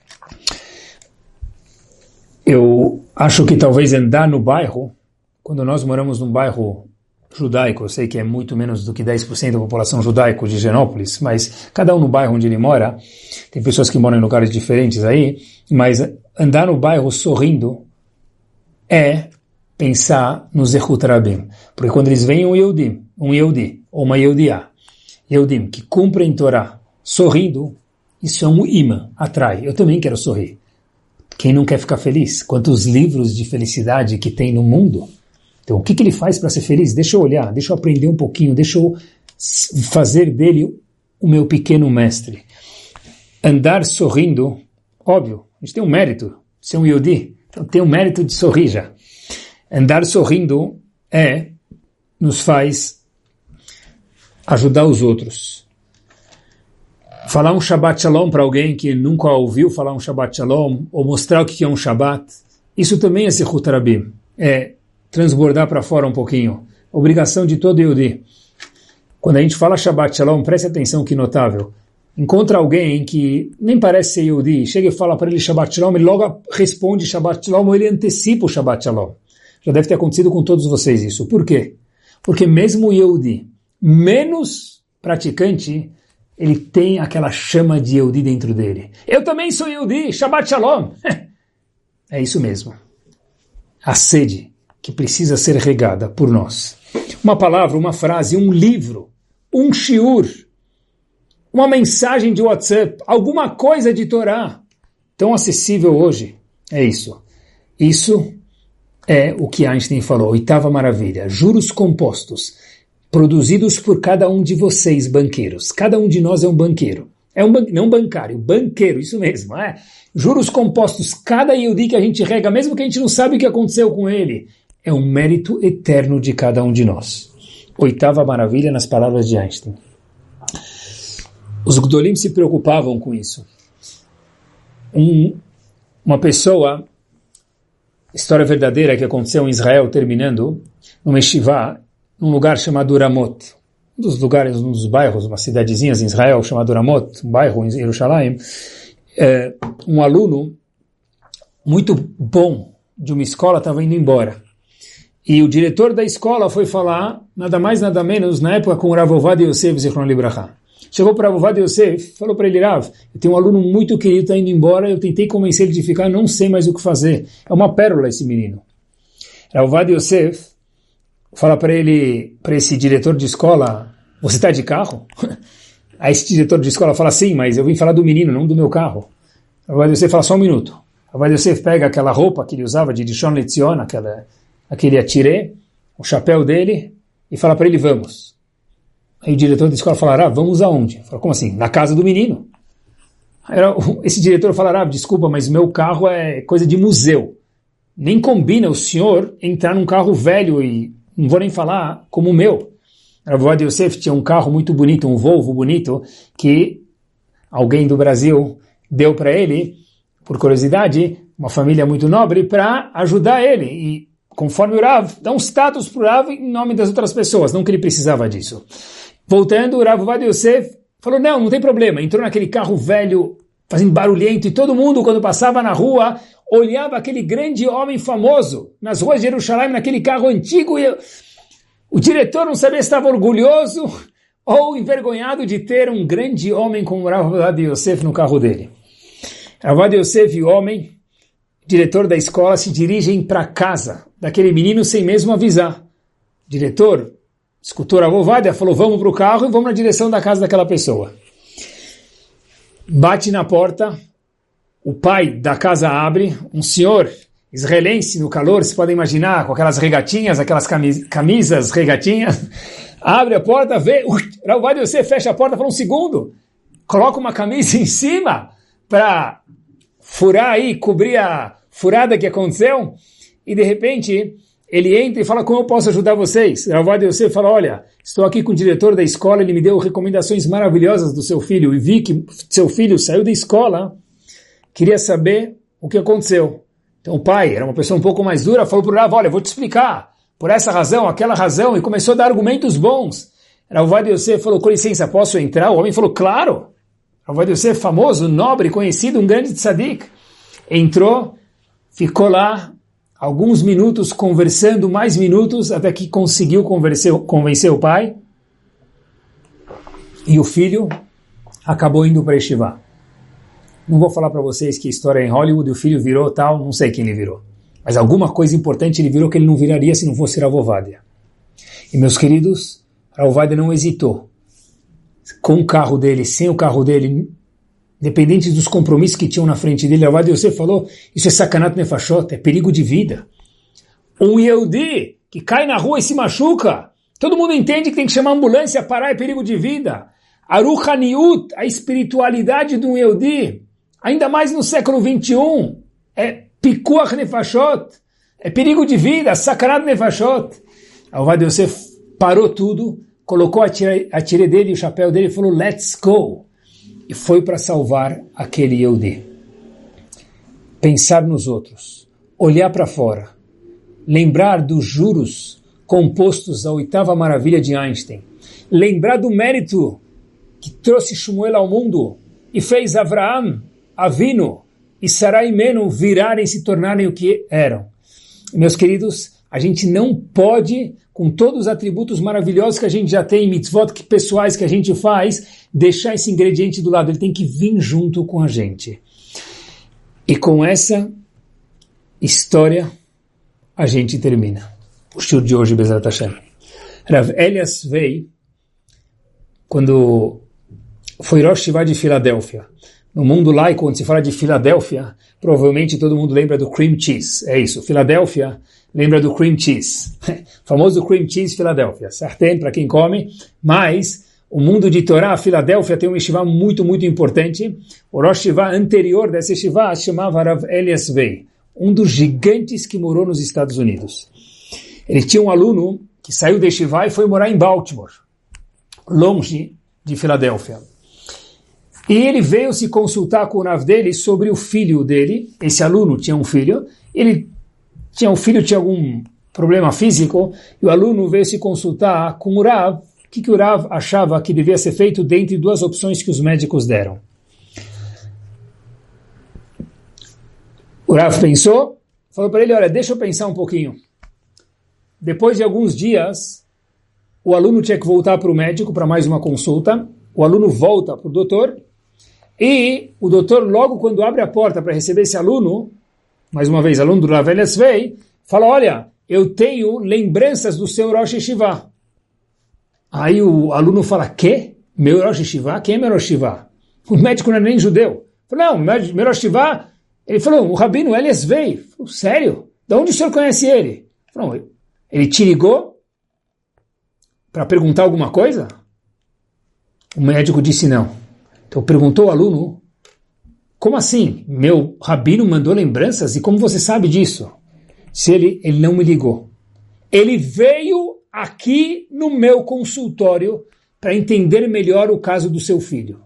Eu acho que talvez andar no bairro, quando nós moramos num bairro judaico, eu sei que é muito menos do que dez por cento da população judaica de Higienópolis, mas cada um no bairro onde ele mora, tem pessoas que moram em lugares diferentes aí, mas andar no bairro sorrindo é pensar no Zechut Rabim. Porque quando eles veem um Yehudim, um Yehudi, ou uma Yehudiá, Yehudim, que cumprem Torá, sorrindo, isso é um imã, atrai. Eu também quero sorrir. Quem não quer ficar feliz? Quantos livros de felicidade que tem no mundo? Então, o que, que ele faz para ser feliz? Deixa eu olhar, deixa eu aprender um pouquinho, deixa eu fazer dele o meu pequeno mestre. Andar sorrindo, óbvio, a gente tem um mérito, ser um Yehudi, então tem um mérito de sorrir já. Andar sorrindo é, nos faz ajudar os outros. Falar um Shabbat Shalom para alguém que nunca ouviu falar um Shabbat Shalom, ou mostrar o que é um Shabbat, isso também é Zechut Rabim, é transbordar para fora um pouquinho. Obrigação de todo Yehudi. Quando a gente fala Shabbat Shalom, preste atenção que notável. Encontra alguém que nem parece ser Yehudi, chega e fala para ele Shabbat Shalom, ele logo responde Shabbat Shalom, ou ele antecipa o Shabbat Shalom. Já deve ter acontecido com todos vocês isso. Por quê? Porque mesmo o Yehudi, menos praticante, ele tem aquela chama de Yehudi dentro dele. Eu também sou Yehudi, Shabbat Shalom. É isso mesmo. A sede que precisa ser regada por nós. Uma palavra, uma frase, um livro, um shiur, uma mensagem de WhatsApp, alguma coisa de Torá, tão acessível hoje. É isso. Isso é o que Einstein falou, oitava maravilha, juros compostos, produzidos por cada um de vocês, banqueiros. Cada um de nós é um banqueiro. É um ban- não bancário, banqueiro, isso mesmo. É? Juros compostos, cada Yehudi que a gente rega, mesmo que a gente não sabe o que aconteceu com ele, é um mérito eterno de cada um de nós. Oitava maravilha nas palavras de Einstein. Os Gdolim se preocupavam com isso. Um, uma pessoa, história verdadeira que aconteceu em Israel, terminando, numa yeshivá, num lugar chamado Ramot, um dos lugares, um dos bairros, uma cidadezinha em Israel chamado Ramot, um bairro em Jerusalém, é, um aluno muito bom de uma escola estava indo embora. E o diretor da escola foi falar, nada mais nada menos, na época com o Rav Ovadia Yosef Zichron Libraha. Chegou para o Rav Ovadia Yosef, falou para ele, Rav, eu tenho um aluno muito querido, está indo embora, eu tentei convencer ele de ficar, não sei mais o que fazer. É uma pérola esse menino. Rav Ovadia Yosef fala para ele, para esse diretor de escola, você está de carro? Aí esse diretor de escola fala, sim, mas eu vim falar do menino, não do meu carro. Rav Ovadia Yosef fala, só um minuto. Rav Ovadia Yosef pega aquela roupa que ele usava de Rishon LeZion, aquela, aquele atiré, o chapéu dele, e fala para ele, vamos. Aí o diretor da escola falará, vamos aonde? Fala, como assim? Na casa do menino. Aí esse diretor falará, desculpa, mas meu carro é coisa de museu. Nem combina o senhor entrar num carro velho e não vou nem falar como o meu. Rav Ovadia Yosef tinha um carro muito bonito, um Volvo bonito, que alguém do Brasil deu para ele, por curiosidade, uma família muito nobre, para ajudar ele. E conforme o Rav, dá um status para o Rav em nome das outras pessoas, não que ele precisava disso. Voltando, o Rav Ovadia Yosef falou, não, não tem problema. Entrou naquele carro velho, fazendo barulhento, e todo mundo, quando passava na rua, olhava aquele grande homem famoso nas ruas de Jerusalém, naquele carro antigo, e o diretor não sabia se estava orgulhoso ou envergonhado de ter um grande homem como o Rav Ovadia Yosef no carro dele. Rav Ovadia Yosef e o homem, diretor da escola, se dirigem para casa daquele menino sem mesmo avisar. Diretor, escutou Rav Ovadia, falou, vamos para o carro e vamos na direção da casa daquela pessoa. Bate na porta, o pai da casa abre, um senhor israelense no calor, se podem imaginar, com aquelas regatinhas, aquelas camis- camisas regatinhas, abre a porta, vê, Rav Ovadia Yosef fecha a porta, fala um segundo, coloca uma camisa em cima para furar aí, cobrir a furada que aconteceu, e de repente ele entra e fala, como eu posso ajudar vocês? Rav Ovadia Yosef fala, olha, estou aqui com o diretor da escola, ele me deu recomendações maravilhosas do seu filho, e vi que seu filho saiu da escola, queria saber o que aconteceu. Então o pai, era uma pessoa um pouco mais dura, falou para o Rav, olha, vou te explicar, por essa razão, aquela razão, e começou a dar argumentos bons. Rav Ovadia Yosef falou, com licença, posso entrar? O homem falou, claro. Rav Ovadia Yosef, famoso, nobre, conhecido, um grande tzadik, entrou, ficou lá, alguns minutos conversando, mais minutos, até que conseguiu convencer, convencer o pai. E o filho acabou indo para Yeshiva. Não vou falar para vocês que a história é em Hollywood, o filho virou tal, não sei quem ele virou. Mas alguma coisa importante ele virou que ele não viraria se não fosse Rav Ovadia. E meus queridos, Rav Ovadia não hesitou. Com o carro dele, sem o carro dele, independente dos compromissos que tinham na frente dele, Rav Ovadia Yosef falou, isso é sakanat nefashot, é perigo de vida. Um Yehudi que cai na rua e se machuca, todo mundo entende que tem que chamar a ambulância, parar, é perigo de vida. A Ruhaniut, a espiritualidade de um Yehudi, ainda mais no século vinte e um, é pikuach nefashot, é perigo de vida, sakanat nefashot. Rav Ovadia Yosef parou tudo, colocou a tire, a tire dele, o chapéu dele e falou, let's go. E foi para salvar aquele Yehudi. Pensar nos outros, olhar para fora, lembrar dos juros compostos à oitava maravilha de Einstein, lembrar do mérito que trouxe Shmuel ao mundo e fez Avraham, Avinu e Sarai Menu virarem e se tornarem o que eram. E, meus queridos, a gente não pode, com todos os atributos maravilhosos que a gente já tem, mitzvot que, pessoais que a gente faz, deixar esse ingrediente do lado. Ele tem que vir junto com a gente. E com essa história, a gente termina o shur de hoje, Bezrat Hashem. Rav Elias veio quando foi Rosh Yeshiva de Filadélfia. No mundo laico, quando se fala de Filadélfia, provavelmente todo mundo lembra do cream cheese. É isso, Filadélfia lembra do cream cheese. Famoso cream cheese Filadélfia. Certo? Para quem come. Mas o mundo de Torá, Filadélfia, tem uma yeshiva muito, muito importante. O Rosh Yeshiva anterior dessa yeshiva chamava Rav Elias Vei, um dos gigantes que morou nos Estados Unidos. Ele tinha um aluno que saiu da yeshiva e foi morar em Baltimore, longe de Filadélfia. E ele veio se consultar com o Rav dele sobre o filho dele. Esse aluno tinha um filho. Ele tinha um filho, tinha algum problema físico. E o aluno veio se consultar com o Rav. O que, que o Rav achava que devia ser feito dentre duas opções que os médicos deram. O Rav pensou, falou para ele, olha, deixa eu pensar um pouquinho. Depois de alguns dias, o aluno tinha que voltar para o médico para mais uma consulta. O aluno volta para o doutor. E o doutor, logo quando abre a porta para receber esse aluno, mais uma vez, aluno do Rav Elias Vei, fala, olha, eu tenho lembranças do seu Rosh Yeshiva. Aí o aluno fala, que? Meu Rosh Yeshiva? Quem é meu Rosh Yeshiva? O médico não é nem judeu. Falei, não, meu Rosh Yeshiva, ele falou, o Rabino Elias Vei. Falei, sério? De onde o senhor conhece ele? Falei, ele te ligou para perguntar alguma coisa? O médico disse não. Então perguntou o aluno, como assim? Meu rabino mandou lembranças? E como você sabe disso? Se ele, ele não me ligou. Ele veio aqui no meu consultório para entender melhor o caso do seu filho.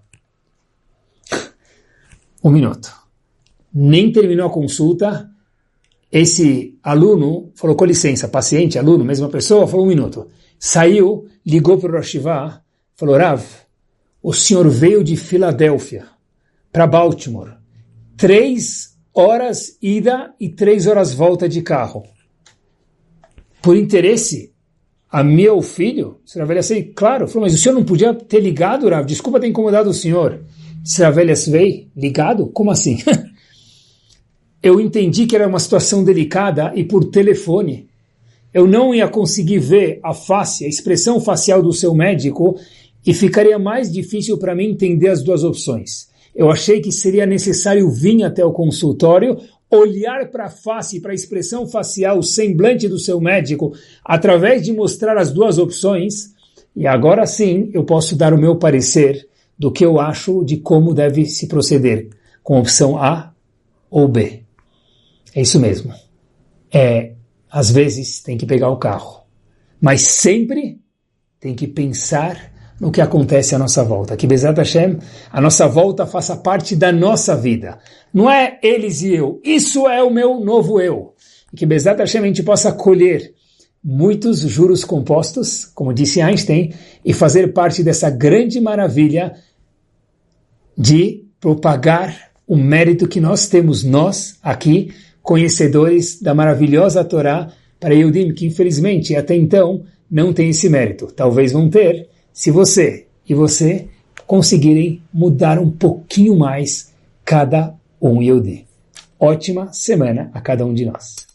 Um minuto. Nem terminou a consulta, esse aluno falou, com licença, paciente, aluno, mesma pessoa, falou um minuto. Saiu, ligou para o Rosh Yeshiva, falou, Rav, o senhor veio de Filadélfia para Baltimore. Três horas ida e três horas volta de carro. Por interesse a meu filho? O senhor Elias veio, claro. Falou, mas o senhor não podia ter ligado, Rav? Desculpa ter incomodado o senhor. O senhor Elias veio ligado? Como assim? Eu entendi que era uma situação delicada e por telefone. eu não ia conseguir ver a face, a expressão facial do seu médico e ficaria mais difícil para mim entender as duas opções. Eu achei que seria necessário vir até o consultório, olhar para a face, para a expressão facial, o semblante do seu médico, através de mostrar as duas opções, e agora sim eu posso dar o meu parecer do que eu acho de como deve se proceder, com opção A ou B. É isso mesmo. É, às vezes tem que pegar o carro, mas sempre tem que pensar no que acontece à nossa volta. Que Bezat Hashem, a nossa volta faça parte da nossa vida. Não é eles e eu. Isso é o meu novo eu. Que Bezat Hashem a gente possa colher muitos juros compostos, como disse Einstein, e fazer parte dessa grande maravilha de propagar o mérito que nós temos, nós aqui, conhecedores da maravilhosa Torá, para Yehudim, que infelizmente até então não tem esse mérito. Talvez vão ter, se você e você conseguirem mudar um pouquinho mais cada um Yehudi. Ótima semana a cada um de nós.